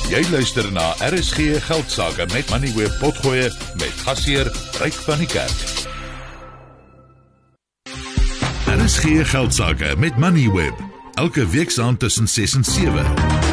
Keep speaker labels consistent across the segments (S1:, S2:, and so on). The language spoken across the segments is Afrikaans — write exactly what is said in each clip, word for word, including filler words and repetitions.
S1: Jy luister na R S G Geldsaake met Moneyweb Potgoe met gasheer Ryk van die Kerk. R S G Geldsaake met Moneyweb, elke weeksaand tussen ses en sewe.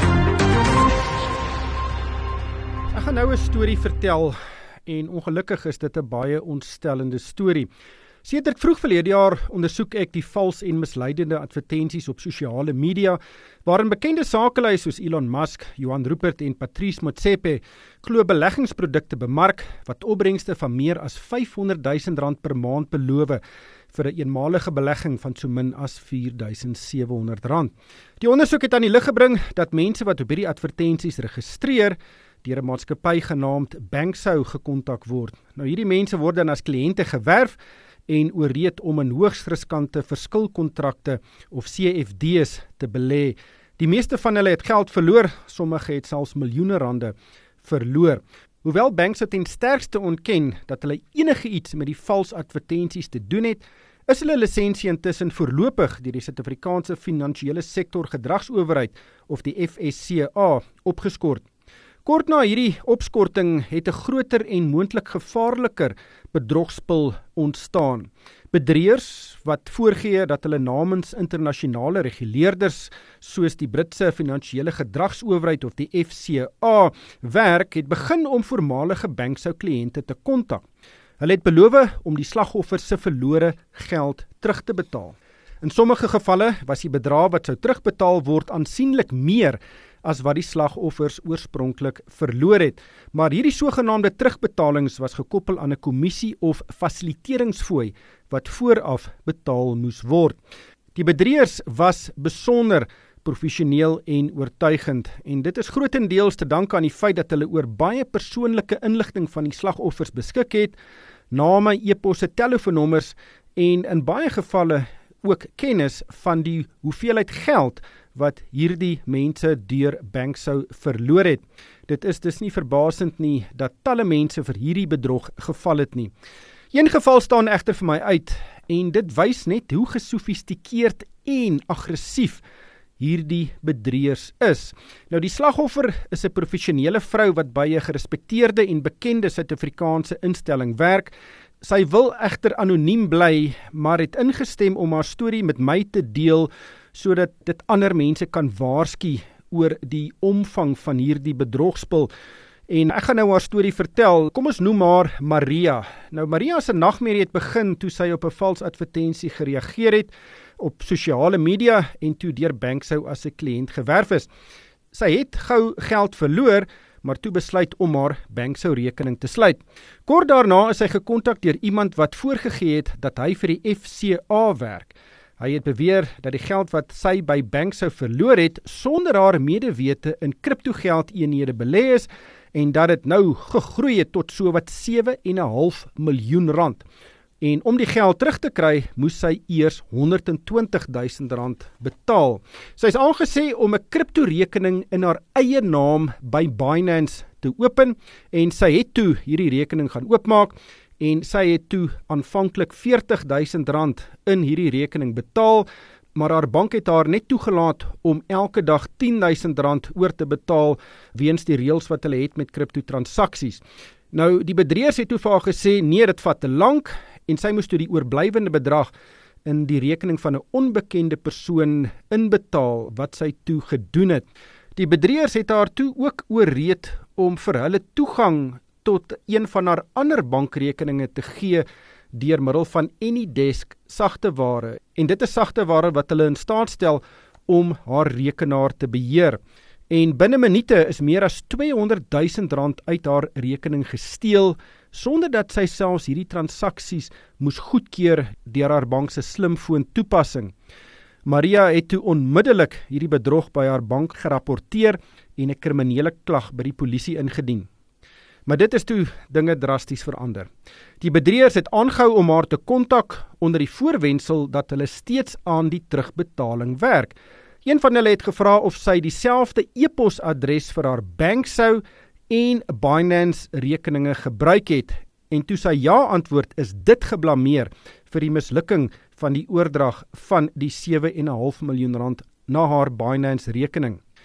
S2: Ek gaan nou 'n storie vertel en ongelukkig is dit 'n baie ontstellende storie. Sedert vroeg verlede jaar ondersoek ek die vals en misleidende advertensies op sosiale media, waarin bekende sakelui soos Elon Musk, Johan Rupert en Patrice Motsepe glo beleggingsprodukte bemark wat opbrengste van meer as vyfhonderd duisend rand per maand beloof vir 'n eenmalige belegging van so min as vier duisend sewe honderd rand. Die ondersoek het aan die lig gebring dat mense wat op hierdie advertensies registreer, deur 'n maatskappy genaamd Banksou gekontak word. Nou hierdie mense word dan as kliënte gewerf en ooreed om in hoogs riskante verskilkontrakte of C F D's te belê. Die meeste van hulle het geld verloor, sommige het selfs miljoene rande verloor. Hoewel Banksou ten sterkste ontken dat hulle enige iets met die vals advertensies te doen het, is hulle lisensie intussen voorlopig deur die Suid-Afrikaanse Finansiële Sektor Gedragsowerheid of die F S C A opgeskort. Kort na hierdie opskorting het 'n groter en moontlik gevaarliker bedrogspil ontstaan. Bedrieërs wat voorgee dat hulle namens internasionale reguleerders soos die Britse Finansiële Gedragsowerheid of die F C A werk, het begin om voormalige Banksou kliënte te kontak. Hulle het beloof om die slagoffers se verlore geld terug te betaal. In sommige gevalle was die bedrag wat sou terugbetaal word aansienlik meer as wat die slagoffers oorspronklik verloor het. Maar hierdie sogenaamde terugbetalings was gekoppel aan 'n kommissie of fasiliteeringsfooi wat vooraf betaal moes word. Die bedrieërs was besonder professioneel en oortuigend en dit is grootendeels te danke aan die feit dat hulle oor baie persoonlike inligting van die slagoffers beskik het, name, e-posse, telefoonnommers en in baie gevalle ook kennis van die hoeveelheid geld wat hierdie mense deur Banksou verloor het. Dit is dus nie verbasend nie dat talle mense vir hierdie bedrog geval het nie. Een geval staan egter vir my uit en dit wys net hoe gesofistikeerd en aggressief hierdie bedrieërs is. Nou die slagoffer is 'n professionele vrou wat by 'n gerespekteerde en bekende Suid-Afrikaanse instelling werk. Sy wil egter anoniem bly, maar het ingestem om haar storie met my te deel, sodat dit ander mense kan waarsku oor die omvang van hierdie bedrogspil. En ek gaan nou haar storie vertel. Kom ons noem haar Maria. Nou Maria se nagmerrie het begin toe sy op 'n vals advertensie gereageer het op sosiale media en toe deur Banksou as 'n kliënt gewerf is. Sy het gou geld verloor, maar toe besluit om haar Banksou rekening te sluit. Kort daarna is sy gekontak deur iemand wat voorgegee het dat hy vir die F C A werk. Hy het beweer dat die geld wat sy by Banksou verloor het, sonder haar medewete in kriptogeld-eenhede belê is en dat dit nou gegroei het tot so wat sewe en 'n half miljoen rand. En om die geld terug te kry, moes sy eers honderd en twintig duisend rand betaal. Sy is aangesê om 'n kriptorekening in haar eie naam by Binance te open en sy het toe hierdie rekening gaan oopmaak en sy het toe aanvanklik veertig duisend rand in hierdie rekening betaal, maar haar bank het haar net toegelaat om elke dag tien duisend rand oor te betaal weens die reëls wat hulle het met kriptotransaksies. Nou, die bedrieërs het toe vir haar gesê, nee, dit vat te lank, en sy moes toe die oorblywende bedrag in die rekening van 'n onbekende persoon inbetaal, wat sy toe gedoen het. Die bedrieërs het haar toe ook ooreed om vir hulle toegang tot een van haar ander bankrekeninge te gee deur middel van AnyDesk sagteware. En dit is sagteware wat hulle in staat stel om haar rekenaar te beheer. En binne minute is meer as tweehonderd duisend rand uit haar rekening gesteel, sonder dat sy selfs hierdie transaksies moes goedkeur deur haar bank se slimfoon toepassing. Maria het toe onmiddellik hierdie bedrog by haar bank gerapporteer en 'n kriminele klag by die polisie ingedien. Maar dit is toe dinge drasties verander. Die bedrieërs het aangehou om haar te kontak onder die voorwendsel dat hulle steeds aan die terugbetaling werk. Een van hulle het gevra of sy dieselfde e-posadres vir haar Banksou en Binance rekeninge gebruik het. En toe sy ja antwoord, is dit geblameer vir die mislukking van die oordrag van die sewe en 'n half miljoen rand na haar Binance rekening.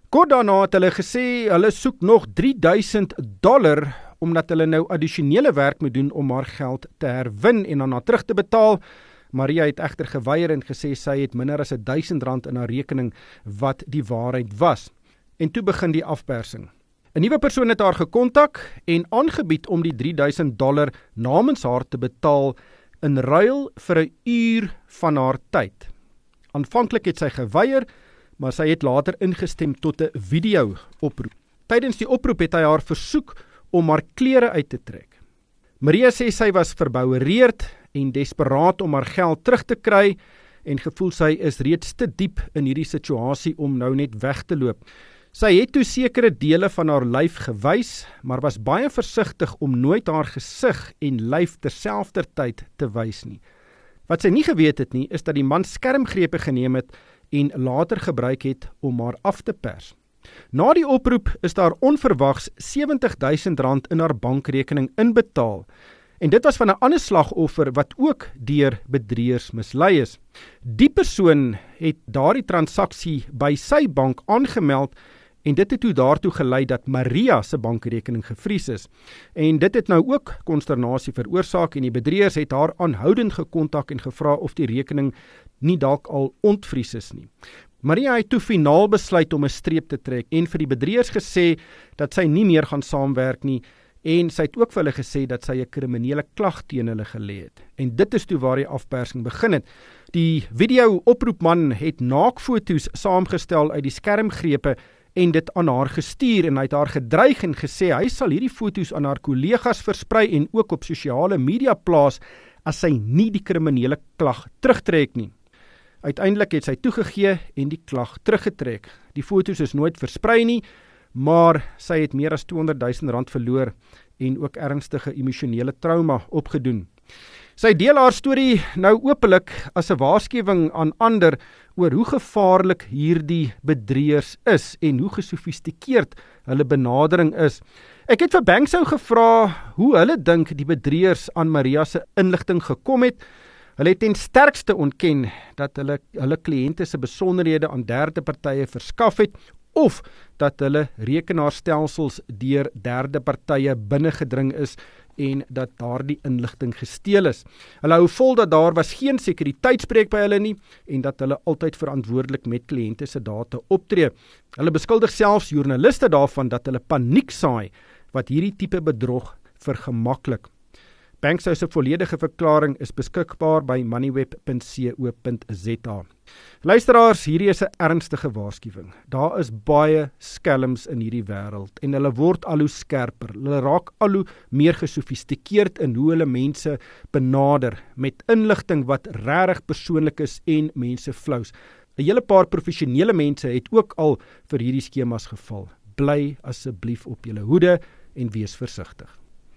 S2: Kort daarna het hulle gesê hulle soek nog drie duisend dollar omdat hulle nou addisionele werk moet doen om haar geld te herwin en dan na terug te betaal. Maria het egter geweier en gesê sy het minder as duisend rand in haar rekening wat die waarheid was. En toe begin die afpersing. 'n Nuwe persoon het haar gekontak en aangebied om die drie duisend dollar namens haar te betaal in ruil vir 'n uur van haar tyd. Aanvanklik het sy geweier, maar sy het later ingestem tot 'n video oproep. Tydens die oproep het hy haar versoek om haar klere uit te trek. Maria sê sy was verboureerd en desperaat om haar geld terug te kry en gevoel sy is reeds te diep in hierdie situasie om nou net weg te loop. Sy het toe sekere dele van haar lyf gewys, maar was baie versigtig om nooit haar gesig en lyf terselfdertyd te wys nie. Wat sy nie geweet het nie, is dat die man skermgrepe geneem het en later gebruik het om haar af te pers. Na die oproep is daar onverwags sewentig duisend rand in haar bankrekening inbetaal. En dit was van 'n ander slagoffer wat ook deur bedrieërs mislei is. Die persoon het daardie transaksie by sy bank aangemeld en dit het toe daartoe gelei dat Maria se bankrekening gevries is. En dit het nou ook konsternasie veroorsaak en die bedrieërs het haar aanhoudend gekontak en gevra of die rekening nie dalk al ontvries is nie. Maria het toe finaal besluit om 'n streep te trek en vir die bedrieërs gesê dat sy nie meer gaan saamwerk nie en sy het ook vir hulle gesê dat sy 'n kriminele klag teen hulle gelê het. En dit is toe waar die afpersing begin het. Die video-oproepman het naakfoto's saamgestel uit die skermgrepe en dit aan haar gestuur en hy het haar gedreig en gesê hy sal hierdie foto's aan haar kollegas versprei en ook op sosiale media plaas as sy nie die kriminele klag terugtrek nie. Uiteindelik het sy toegegee en die klag teruggetrek. Die foto's is nooit versprei nie, maar sy het meer as tweehonderd duisend rand verloor en ook ernstige emosionele trauma opgedoen. Sy deel haar storie nou openlik as 'n waarskuwing aan ander oor hoe gevaarlik hierdie bedrieërs is en hoe gesofistikeerd hulle benadering is. Ek het vir Banksou gevra hoe hulle dink die bedrieërs aan Maria se inligting gekom het. Hulle het ten sterkste ontken dat hulle hulle kliënte se besonderhede aan derde partye verskaf het of dat hulle rekenaarstelsels deur derde partye binnengedring is en dat daardie inligting gesteel is. Hulle hou vol dat daar was geen sekuriteitsbreek by hulle nie en dat hulle altyd verantwoordelik met kliënte se data optree. Hulle beskuldig selfs joernaliste daarvan dat hulle paniek saai wat hierdie tipe bedrog vergemaklik. Banksou se volledige verklaring is beskikbaar by moneyweb punt co punt za. Luisteraars, hierdie is 'n ernstige waarskuwing. Daar is baie skelms in hierdie wêreld en hulle word al hoe skerper. Hulle raak al hoe meer gesofistikeerd in hoe hulle mense benader met inligting wat regtig persoonlik is en mense flous. 'n Hele paar professionele mense het ook al vir hierdie skemas geval. Bly asseblief op julle hoede en wees versigtig.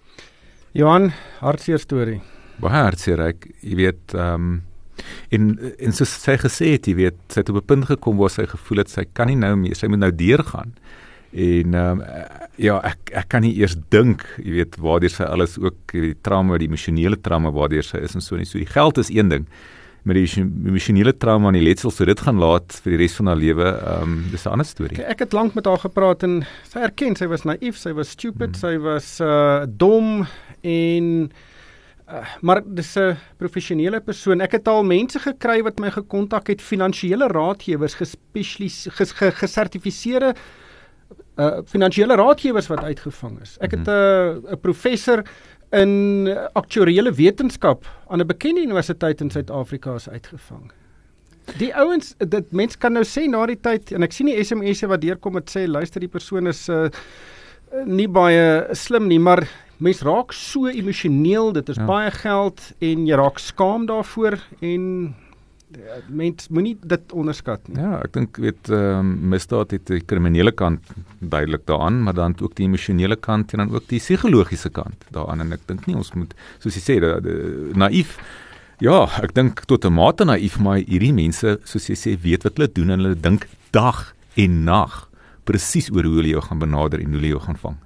S2: Johan, hartseer storie.
S3: Baie hartseer, ek, jy weet, um, en, en soos sy gesê het, jy weet, sy het op 'n punt gekom waar sy gevoel het, sy kan nie nou meer, sy moet nou deurgaan. En um, ja, ek, ek kan nie eers dink, jy weet, waardeur sy alles ook, die trauma, die emosionele trauma waardeur sy is en so nie. So die geld is een ding, maar die emosionele trauma en die letsel so dit gaan laat vir die res van haar lewe, um, dis 'n ander storie.
S2: Ek, ek het lank met haar gepraat en sy erken, sy was naïef, sy was stupid, mm. sy was uh, dom en uh, maar dis 'n professionele persoon. Ek het al mense gekry wat my gekontak het, finansiële raadgewers, gespesialiseerde, ges, gesertifiseerde uh, finansiële raadgewers wat uitgevang is. Ek het 'n mm. uh, 'n professor in aktuariële wetenskap aan 'n bekende universiteit in Suid-Afrika is uitgevang. Die ouens, dit mens kan nou sê na die tyd, en ek sien die S M S'e wat deurkom het sê, luister, die persoon is uh, nie baie slim nie, maar mens raak so emosioneel, dit is ja. baie geld, en jy raak skaam daarvoor, en mens moenie dit onderskat nie.
S3: Ja, ek dink, weet, um, misdaad het die kriminele kant duidelik daaraan, maar dan ook die emosionele kant, en dan ook die psigologiese kant daaraan, en ek dink nie, ons moet, soos jy sê, de, de, naïef, ja, ek dink tot 'n mate naïef, maar hierdie mense, soos jy sê, weet wat hulle doen, en hulle dink dag en nag, presies oor hoe hulle jou gaan benader, en hoe hulle jou gaan vang.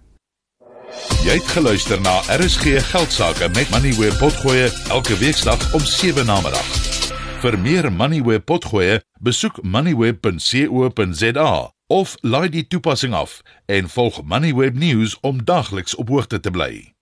S1: Jy het geluister na R S G Geldsaake met Moneyweb Potgoe elke weekdag om sewe namiddag. Vir meer Moneyweb Potgoe, besoek moneyweb punt co punt za. Of laai die toepassing af en volg Moneyweb News om dagliks op hoogte te bly.